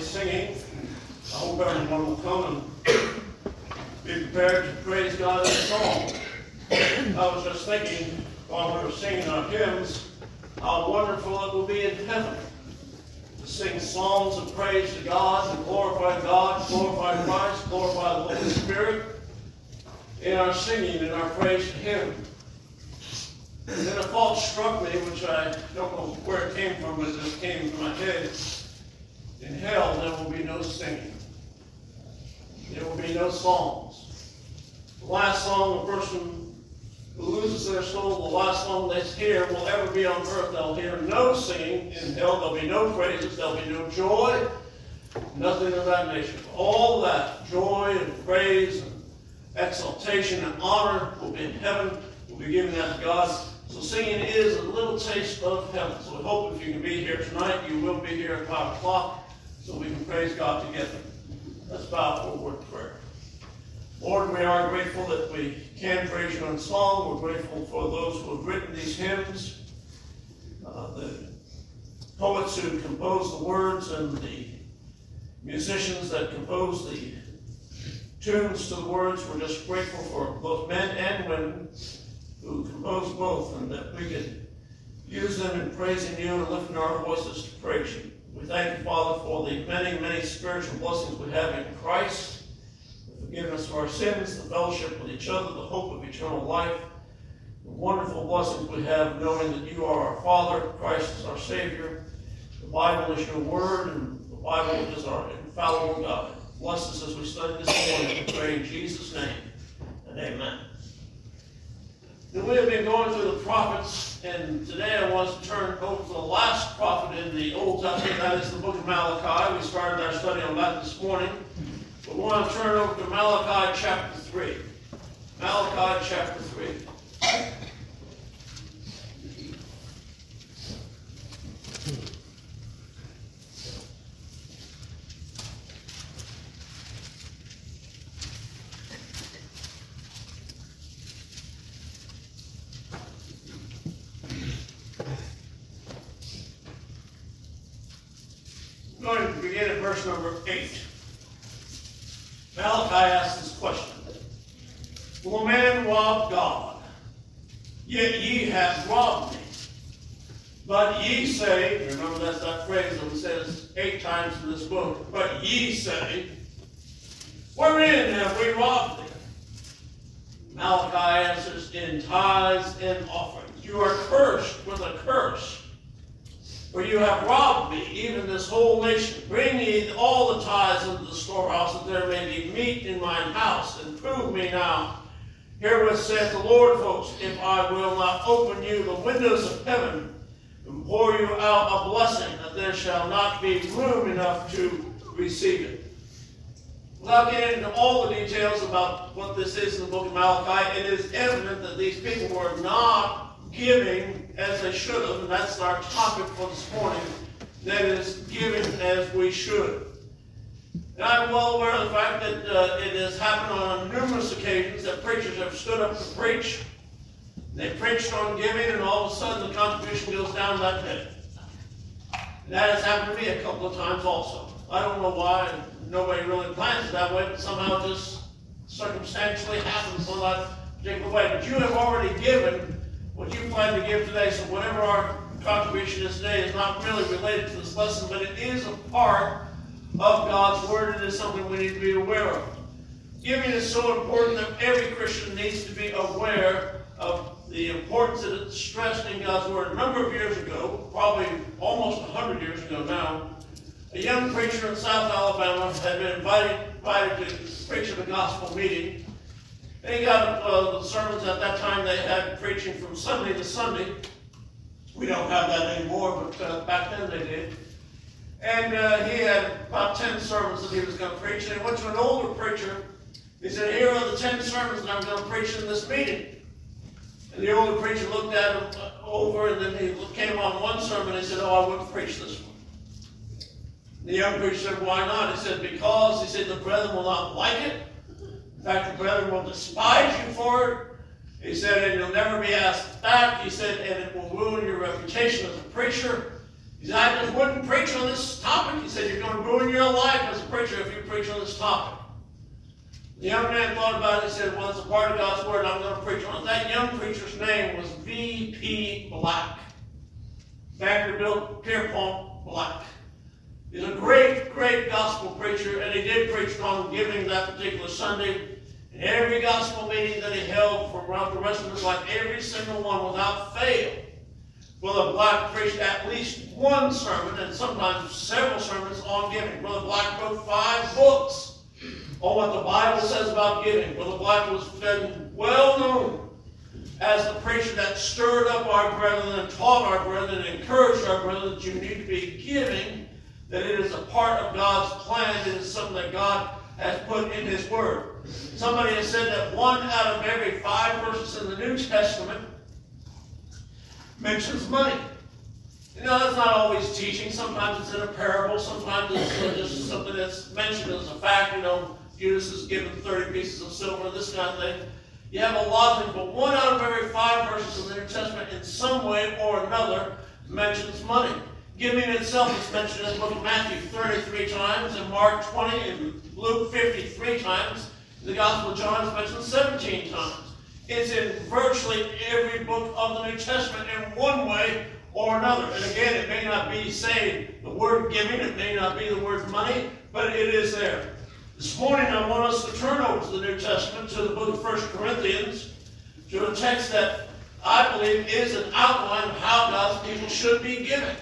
singing. I hope everyone will come and be prepared to praise God in song. I was just thinking while we were singing our hymns, how wonderful it will be in heaven to sing songs of praise to God, to glorify God, glorify Christ, glorify the Holy Spirit in our singing and our praise to Him. And then a thought struck me, which I don't know where it came from, but it just came into my head. In hell, there will be no singing. There will be no songs. The last song a person who loses their soul, the last song they hear will ever be on earth. They'll hear no singing. In hell, there'll be no praises. There'll be no joy. Nothing of that nature. All that joy and praise and exaltation and honor will be in heaven. We'll be giving that to God. So singing is a little taste of heaven. So we hope if you can be here tonight, you will be here at 5 o'clock so we can praise God together. Let's bow for a word of prayer. Lord, we are grateful that we can praise you in song. We're grateful for those who have written these hymns, the poets who composed the words and the musicians that composed the tunes to the words. We're just grateful for both men and women who composed both, and that we could use them in praising you and lifting our voices to praise you. We thank you, Father, for the many, many spiritual blessings we have in Christ, the forgiveness of our sins, the fellowship with each other, the hope of eternal life, the wonderful blessings we have knowing that you are our Father, Christ is our Savior, the Bible is your word, and the Bible is our infallible God. Bless us as we study this morning. We pray in Jesus' name, and amen. Now, we have been going through the prophets, and today I want to turn over to the last prophet in the Old Testament, that is the book of Malachi. We started our study on that this morning. But we want to turn over to Malachi chapter 3. Malachi chapter 3. I'm going to begin at verse number 8. Malachi asks this question. Will a man rob God? Yet ye have robbed me. But ye say, remember that's that phrase that says 8 times in this book, but ye say, wherein have we robbed thee? Malachi answers, in tithes and offerings. You are cursed with a curse. For you have robbed me, even this whole nation. Bring ye all the tithes into the storehouse, that there may be meat in mine house, and prove me now. Herewith saith the Lord, folks, if I will not open you the windows of heaven, and pour you out a blessing, that there shall not be room enough to receive it. Without getting into all the details about what this is in the book of Malachi, it is evident that these people were not giving as they should have, and that's our topic for this morning. That is, giving as we should. And I'm well aware of the fact that it has happened on numerous occasions that preachers have stood up to preach. They preached on giving, and all of a sudden the contribution goes down that pit. And that has happened to me a couple of times also. I don't know why, nobody really plans it that way, but somehow just circumstantially happens on that particular way. But you have already given what you plan to give today, so whatever our contribution is today is not really related to this lesson, but it is a part of God's Word. It is something we need to be aware of. Giving is so important that every Christian needs to be aware of the importance that it's stressed in God's Word. A number of years ago, probably almost 100 years ago now, a young preacher in South Alabama had been invited to preach at a gospel meeting. They got the sermons at that time. They had preaching from Sunday to Sunday. We don't have that anymore, but back then they did. And he had about 10 sermons that he was going to preach. And he went to an older preacher. He said, here are the 10 sermons that I'm going to preach in this meeting. And the older preacher looked at him over, and then he came on one sermon and he said, oh, I wouldn't preach this one. The young preacher said, why not? He said, because, he said, the brethren will not like it. In fact, the brethren will despise you for it. He said, and you'll never be asked back. He said, and it will ruin your reputation as a preacher. He said, I just wouldn't preach on this topic. He said, you're going going to ruin your life as a preacher if you preach on this topic. The young man thought about it and said, well, it's a part of God's Word, I'm going to preach on it. That young preacher's name was V.P. Black. Vanderbilt Pierpont Black. He's a great, great gospel preacher, and he did preach on giving that particular Sunday. And every gospel meeting that he held throughout the rest of his life, every single one without fail, Brother Black preached at least one sermon, and sometimes several sermons on giving. Brother Black wrote 5 books on what the Bible says about giving. Brother Black was then well known as the preacher that stirred up our brethren and taught our brethren and encouraged our brethren that you need to be giving, that it is a part of God's plan, it is something that God has put in His Word. Somebody has said that 1 out of every 5 verses in the New Testament mentions money. You know, that's not always teaching. Sometimes it's in a parable. Sometimes it's just something that's mentioned as a fact. You know, Judas is given 30 pieces of silver, this kind of thing. You have a lot of things, but 1 out of every 5 verses in the New Testament in some way or another mentions money. Giving itself is mentioned in the book of Matthew 33 times, in Mark 20, and Luke 53 times. In the Gospel of John is mentioned 17 times. It's in virtually every book of the New Testament in one way or another. And again, it may not be saying the word giving, it may not be the word money, but it is there. This morning I want us to turn over to the New Testament, to the book of 1 Corinthians, to a text that I believe is an outline of how God's people should be giving.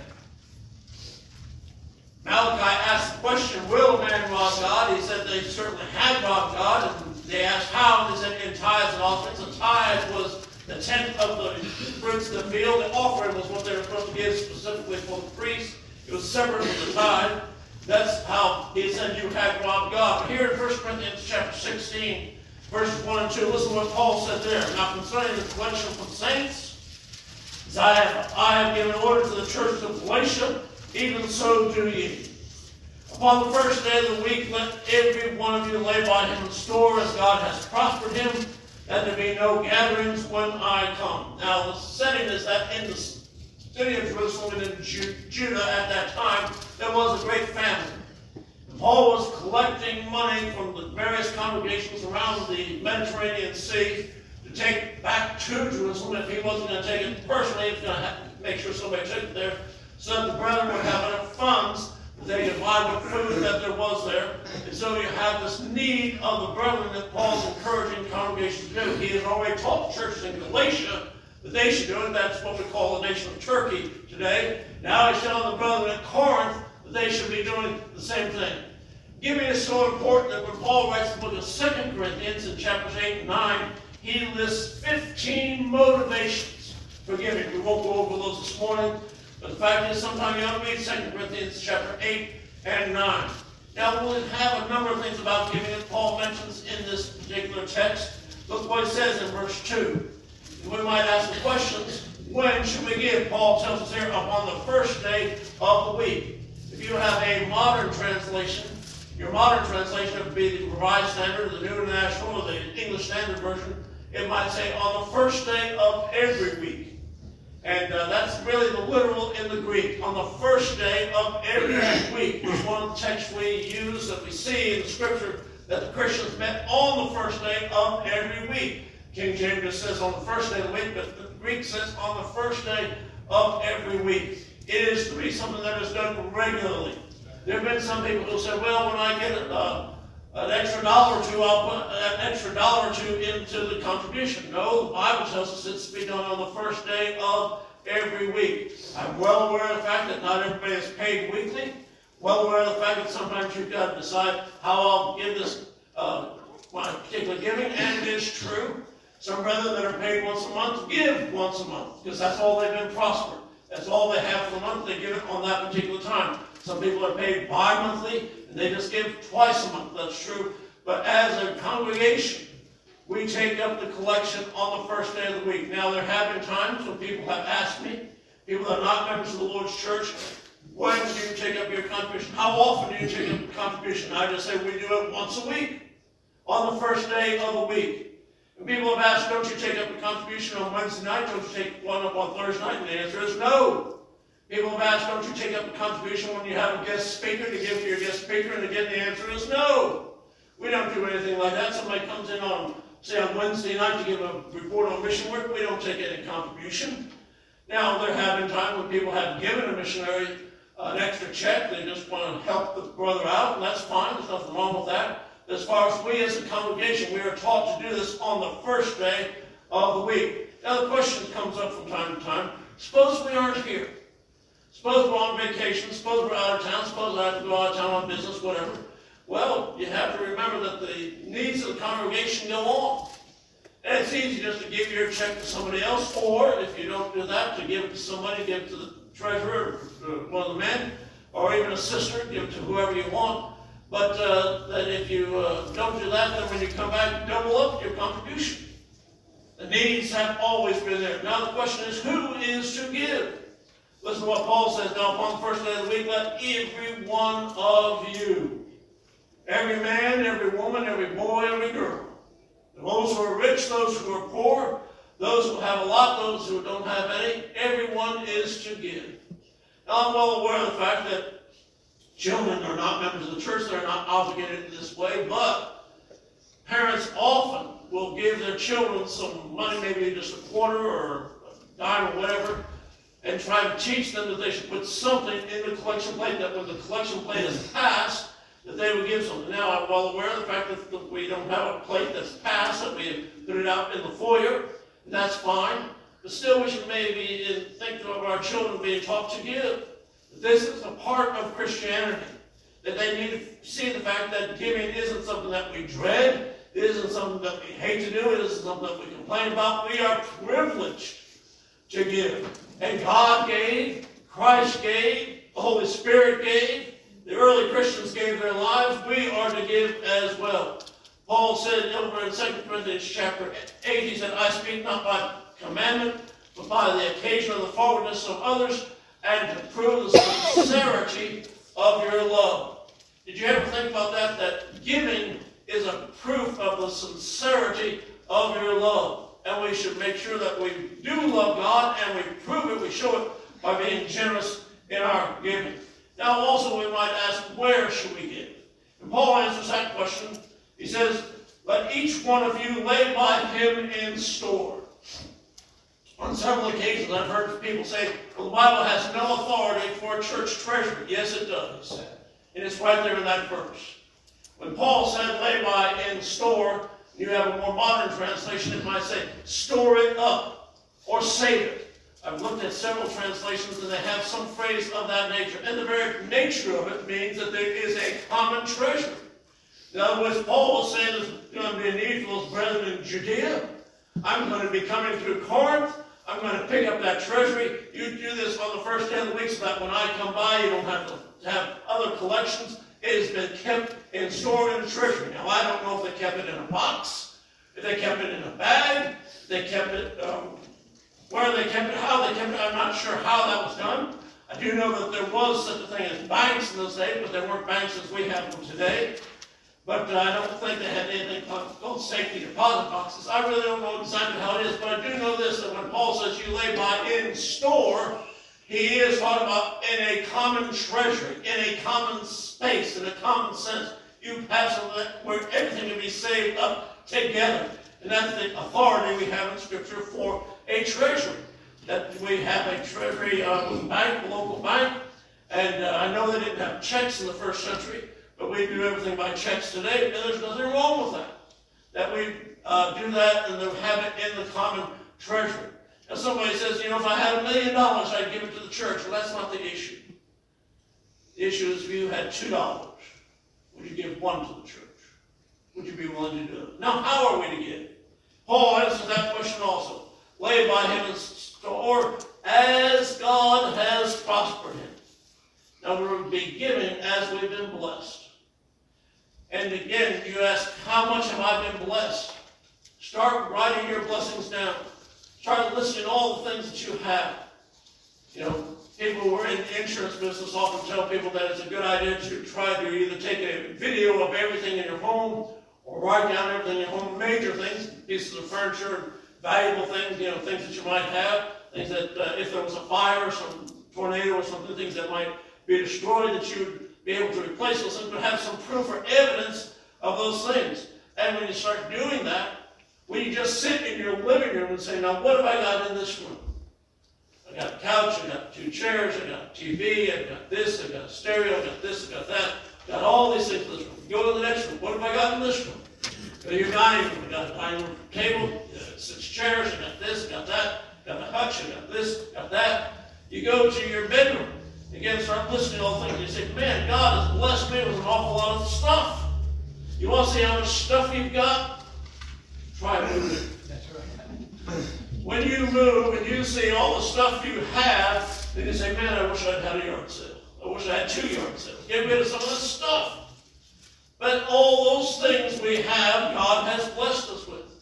Malachi asked the question, will a man rob God? He said they certainly had robbed God, and they asked how, and he said in tithes and offerings. The tithe was the tenth of the fruits of the field. The offering was what they were supposed to give specifically for the priest. It was separate from the tithe. That's how he said you had robbed God. But here in 1 Corinthians chapter 16, verses 1 and 2, listen to what Paul said there. Now concerning the collection from saints, as I have given order to the church of Galatia, even so do ye. Upon the first day of the week, let every one of you lay by him in store as God has prospered him, that there be no gatherings when I come. Now the setting is that in the city of Jerusalem and in Judah at that time, there was a great famine. Paul was collecting money from the various congregations around the Mediterranean Sea to take back to Jerusalem. If he wasn't going to take it personally, he was going to have to make sure somebody took it there, so that the brethren would have enough funds that they could buy the food that there was there. And so you have this need of the brethren that Paul's encouraging congregations to do. He has already taught the churches in Galatia that they should do it. That's what we call the nation of Turkey today. Now he's telling the brethren at Corinth that they should be doing the same thing. Giving is so important that when Paul writes the book of 2 Corinthians in chapters 8 and 9, he lists 15 motivations for giving. We won't go over those this morning. But the fact is, sometime you ought to read 2 Corinthians chapter 8 and 9. Now, we'll have a number of things about giving that Paul mentions in this particular text. Look what he says in verse 2. And we might ask the questions, when should we give? Paul tells us here, upon the first day of the week. If you have a modern translation, your modern translation would be the Revised Standard, the New International, or the English Standard Version. It might say, on the first day of every week. And that's really the literal in the Greek. On the first day of every week, which one of the texts we use that we see in the Scripture that the Christians met on the first day of every week. King James just says on the first day of the week, but the Greek says on the first day of every week. It is to be something that is done regularly. There have been some people who say, well, when I get an extra dollar or two, I'll put an extra dollar or two into the contribution. No, the Bible tells us it's to be done on the first day of every week. I'm well aware of the fact that not everybody is paid weekly. Well aware of the fact that sometimes you've got to decide how I'll give this my particular giving, and it is true. Some brethren that are paid once a month give once a month, because that's all they've been prospered. That's all they have for the month. They give it on that particular time. Some people are paid bi-monthly, and they just give twice a month. That's true. But as a congregation, we take up the collection on the first day of the week. Now, there have been times when people have asked me, people that are not members of the Lord's church, when do you take up your contribution? How often do you take up your contribution? I just say we do it once a week, on the first day of the week. And people have asked, don't you take up a contribution on Wednesday night? Don't you take one up on Thursday night? And the answer is no. People have asked, don't you take up a contribution when you have a guest speaker to give to your guest speaker? And again, the answer is no. We don't do anything like that. Somebody comes in on, say, on Wednesday night to give a report on mission work. We don't take any contribution. Now, there have been times when people have given a missionary an extra check. They just want to help the brother out, and that's fine. There's nothing wrong with that. As far as we as a congregation, we are taught to do this on the first day of the week. Now, the question comes up from time to time. Suppose we aren't here. Suppose we're on vacation. Suppose we're out of town. Suppose I have to go out of town on business, whatever. Well, you have to remember that the needs of the congregation go on. And it's easy just to give your check to somebody else, or if you don't do that, to give it to somebody, give it to the treasurer, or one of the men, or even a sister, give it to whoever you want. But that if you don't do that, then when you come back, double up your contribution. The needs have always been there. Now the question is, who is to give? Listen to what Paul says. Now upon the first day of the week, let every one of you, every man, every woman, every boy, every girl, those who are rich, those who are poor, those who have a lot, those who don't have any, everyone is to give. Now I'm well aware of the fact that children are not members of the church. They're not obligated in this way, but parents often will give their children some money, maybe just a quarter or a dime or whatever, and try to teach them that they should put something in the collection plate, that when the collection plate is passed, that they would give something. Now, I'm well aware of the fact that we don't have a plate that's passed, that we put it out in the foyer, and that's fine. But still, we should maybe think of our children being taught to give. This is a part of Christianity, that they need to see the fact that giving isn't something that we dread, it isn't something that we hate to do, it isn't something that we complain about. We are privileged to give. And God gave, Christ gave, the Holy Spirit gave, the early Christians gave their lives. We are to give as well. Paul said over in 2 Corinthians chapter 8, he said, I speak not by commandment, but by the occasion of the forwardness of others, and to prove the sincerity of your love. Did you ever think about that? That giving is a proof of the sincerity of your love. And we should make sure that we do love God, and we prove it, we show it by being generous in our giving. Now also we might ask, where should we give? And Paul answers that question. He says, let each one of you lay by him in store. On several occasions I've heard people say, well, the Bible has no authority for a church treasury. Yes, it does. And it's right there in that verse. When Paul said lay by in store, you have a more modern translation, it might say store it up or save it. I've looked at several translations and they have some phrase of that nature. And the very nature of it means that there is a common treasure. In other words, Paul was saying there's going to be a need for those brethren in Judea. I'm going to be coming through Corinth. I'm going to pick up that treasury. You do this on the first day of the week so that when I come by, you don't have to have other collections. It has been kept and stored in a treasury. Now, I don't know if they kept it in a box, if they kept it in a bag, they kept it, where they kept it, how they kept it. I'm not sure how that was done. I do know that there was such a thing as banks in those days, but there weren't banks as we have them today. But I don't think they had anything called safety deposit boxes. I really don't know exactly how it is, but I do know this, that when Paul says you lay by in store, he is talking about in a common treasury, in a common space, in a common sense. You have something where everything can be saved up together. And that's the authority we have in Scripture for a treasury. That we have a treasury bank, a local bank. And I know they didn't have checks in the first century, but we do everything by checks today, and there's nothing wrong with that. That we do that and have it in the common treasury. Now somebody says, if I had $1 million, I'd give it to the church. Well, that's not the issue. The issue is if you had $2, would you give one to the church? Would you be willing to do it? Now, how are we to give? Paul answers that question also. Lay by him in store as God has prospered him. Now, we'll be giving as we've been blessed. And again, you ask, how much have I been blessed? Start writing your blessings down. Start listing all the things that you have. People who are in the insurance business often tell people that it's a good idea to try to either take a video of everything in your home or write down everything in your home, major things, pieces of furniture, valuable things, things that you might have, things that if there was a fire, some tornado or something, things that might be destroyed, that you would be able to replace those things, but have some proof or evidence of those things. And when you start doing that, when you just sit in your living room and say, now what have I got in this room? I got a couch, I got 2 chairs, I got a TV, I got this, I got a stereo, I got this, I got that. Got all these things in this room. Go to the next room. What have I got in this room? Go to your dining room. I got a dining room table, 6 chairs, I got this, got that, got a hutch, I got this, got that. You go to your bedroom. Again, start listening to all things. You say, man, God has blessed me with an awful lot of stuff. You want to see how much stuff you've got? Try moving. That's right. When you move and you see all the stuff you have, then you say, man, I wish I'd had a yard sale. I wish I had 2 yard sales. Get rid of some of this stuff. But all those things we have, God has blessed us with.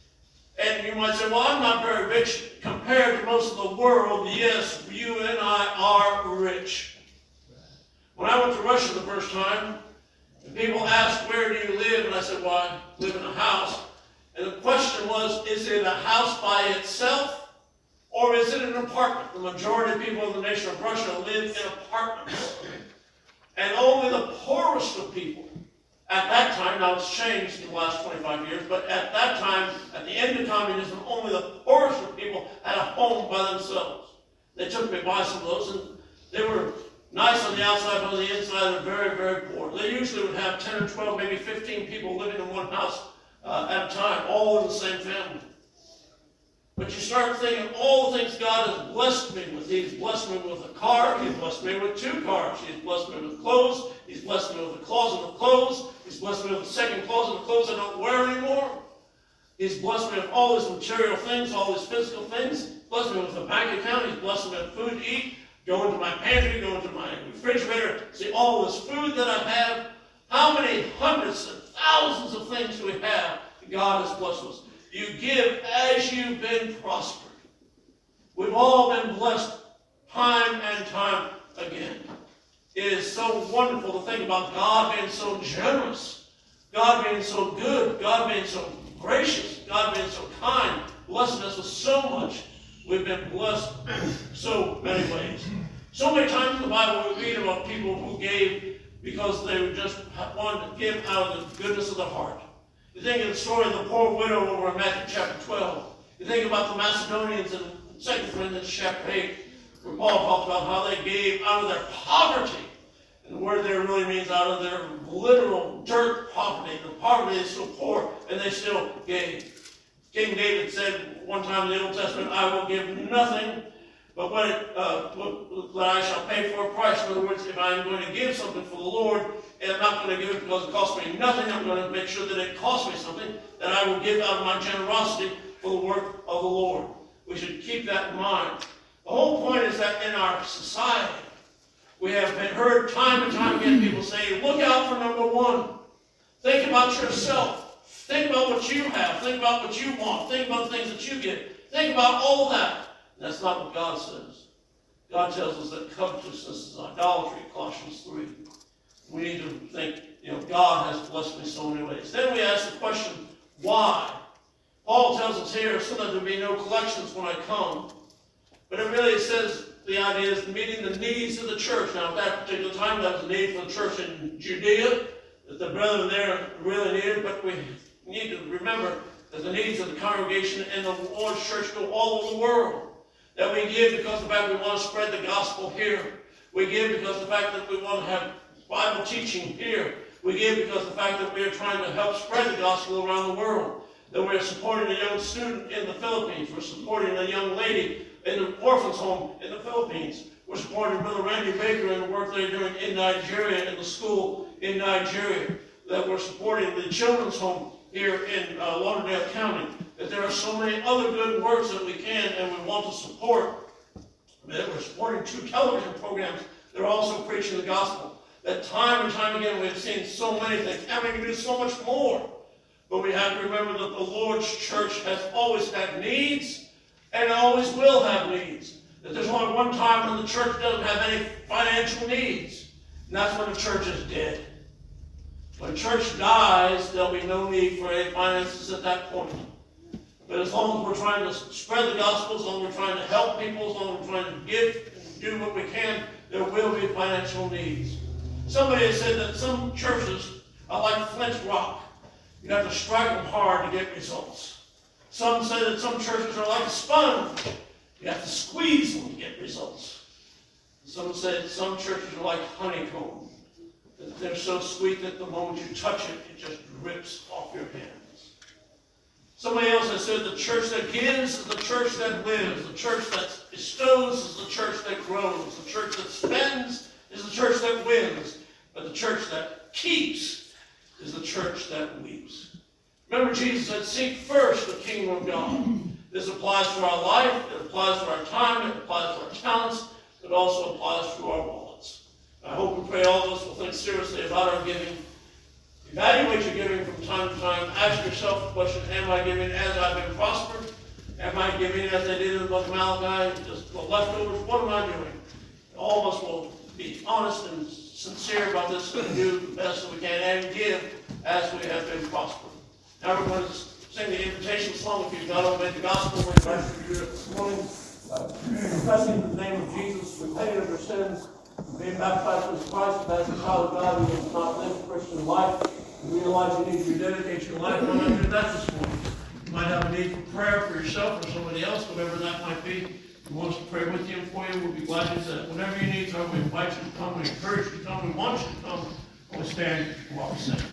And you might say, well, I'm not very rich compared to most of the world. Yes, you and I are rich. When I went to Russia the first time, and people asked, where do you live? And I said, well, I live in a house. And the question was, is it a house by itself? Or is it an apartment? The majority of people in the nation of Russia live in apartments. And only the poorest of people, at that time, now it's changed in the last 25 years, but at that time, at the end of communism, only the poorest of people had a home by themselves. They took me by some of those, and they were nice on the outside, but on the inside, they're very, very poor. They usually would have 10 or 12, maybe 15 people living in one house at a time, all in the same family. But you start thinking all the things God has blessed me with. He's blessed me with a car. He's blessed me with 2 cars. He's blessed me with clothes. He's blessed me with a closet of clothes. He's blessed me with a second closet of clothes I don't wear anymore. He's blessed me with all these material things, all these physical things. He's blessed me with a bank account. He's blessed me with food to eat. Go into my pantry, go into my refrigerator, see all this food that I have. How many hundreds and thousands of things do we have that God has blessed us? You give as you've been prospered. We've all been blessed time and time again. It is so wonderful to think about God being so generous, God being so good, God being so gracious, God being so kind, blessing us with so much. We've been blessed so many ways. So many times in the Bible we read about people who gave because they just wanted to give out of the goodness of their heart. You think of the story of the poor widow over in Matthew chapter 12. You think about the Macedonians in 2 Corinthians chapter 8, where Paul talks about how they gave out of their poverty. And the word there really means out of their literal dirt poverty. The poverty is so poor, and they still gave. King David said one time in the Old Testament, I will give nothing but what I shall pay for a price. In other words, if I'm going to give something for the Lord, and I'm not going to give it because it costs me nothing, I'm going to make sure that it costs me something, that I will give out of my generosity for the work of the Lord. We should keep that in mind. The whole point is that in our society, we have been heard time and time again people say, look out for number 1. Think about yourself. Think about what you have. Think about what you want. Think about the things that you get. Think about all that. That's not what God says. God tells us that covetousness is idolatry, Colossians 3. We need to think, God has blessed me so many ways. Then we ask the question, why? Paul tells us here, so that there be no collections when I come. But it really says the idea is meeting the needs of the church. Now, at that particular time, that was a need for the church in Judea, that the brethren there really needed, but we need to remember that the needs of the congregation and the Lord's church go all over the world. That we give because of the fact that we want to spread the gospel here. We give because of the fact that we want to have Bible teaching here. We give because of the fact that we are trying to help spread the gospel around the world. That we are supporting a young student in the Philippines. We're supporting a young lady in the orphan's home in the Philippines. We're supporting Brother Randy Baker and the work they're doing in Nigeria, in the school in Nigeria. That we're supporting the children's home here in Lauderdale County. That there are so many other good works that we can and we want to support. That we're supporting 2 television programs that are also preaching the gospel. That time and time again we have seen so many things. And we can do so much more. But we have to remember that the Lord's church has always had needs and always will have needs. That there's only one time when the church doesn't have any financial needs. And that's when the church is dead. When church dies, there'll be no need for any finances at that point. But as long as we're trying to spread the gospel, as long as we're trying to help people, as long as we're trying to give do what we can, there will be financial needs. Somebody has said that some churches are like flint rock. You have to strike them hard to get results. Some say that some churches are like a sponge. You have to squeeze them to get results. Some say that some churches are like honeycomb. That they're so sweet that the moment you touch it, it just drips off your hands. Somebody else has said the church that gives is the church that lives. The church that bestows is the church that grows. The church that spends is the church that wins. But the church that keeps is the church that weeps. Remember, Jesus said, seek first the kingdom of God. This applies to our life, it applies to our time, it applies to our talents, it also applies to our wallets. I hope and pray all of us will think seriously about our giving. Evaluate your giving from time to time. Ask yourself the question, am I giving as I've been prospered? Am I giving as I did in the book of Malachi? Just the leftovers, what am I doing? All of us will be honest and sincere about this and do the best that we can and give as we have been prospered. Now we're going to sing the invitation song. If you've not obeyed the gospel, we invite you to do it this morning. Confessing the name of Jesus, repenting of your sins, being baptized with Christ, and as a child of God who has not lived a Christian life, you realize you need to rededicate your life. Why not do that this morning? You might have a need for prayer for yourself or somebody else, whatever that might be. We want us to pray with you and for you. We'll be glad to do that. Whenever you need to, we invite you to come. We encourage you to come. We want you to come. We'll stand while we sing.